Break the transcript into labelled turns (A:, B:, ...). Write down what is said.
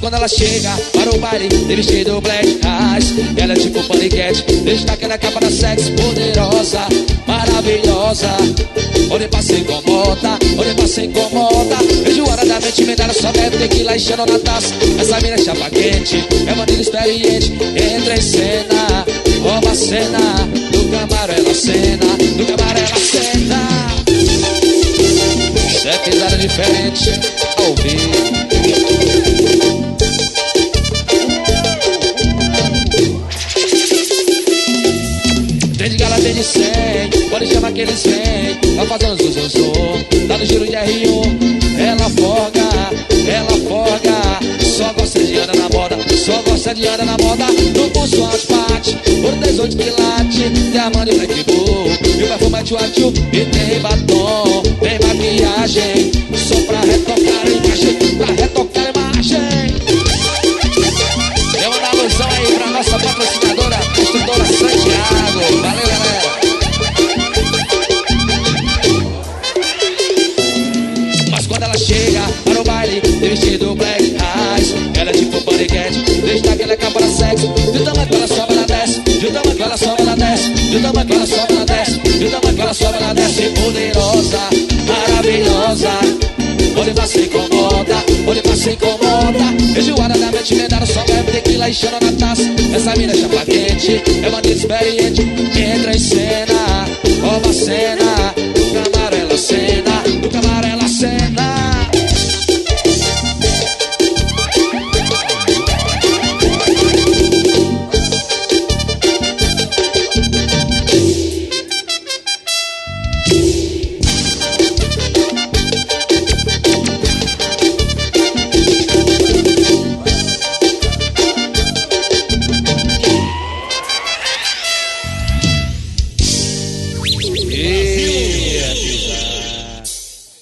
A: quando ela chega para o baile, tem vestido black eyes. Ela é tipo paniquete, deixa aquela capa da sexy, poderosa, maravilhosa. Olhe pra se incomoda, olhe pra se incomoda. Enjoadamente emendada, só bebe tequila enchendo na taça. Essa mina é chapa quente, é maneira experiente. Entra em cena, rouba a cena. Do camarão ela cena, do camarão ela cena. Isso é pisada diferente, ao vivo. Tem de gala, tem de 100, pode chamar que eles vêm. Tá fazendo zum, tá no giro de R1. Ela folga, só gosta de andar na moda, só gosta de andar na moda. No pulso alto bate, por 18 quilates, diamante black bull, e o perfume é tchua-tchu, e tem batom, tem maquiagem, só pra retocar a imagem, pra retocar a imagem. Eu vou dar alusão aí pra nossa patrocinadora, construtora Santiago. Valeu, galera. Mas quando ela chega para o baile, tem vestido black eyes. Ela é tipo paniquete, deixa aquela capa da sexy. De tamanho que ela sobe, ela desce. De tamanho que ela sobe, ela desce. De tamanho que ela sobe, ela desce. De tamanho que ela sobe, ela desce. Poderosa, maravilhosa. Olhe pra se incomoda, olhe pra se incomoda. Enjoada da mente emendada, só bebe tequila enchendo na taça. Essa mina é chapa quente, é maneira experiente. Entra em cena, rouba a cena.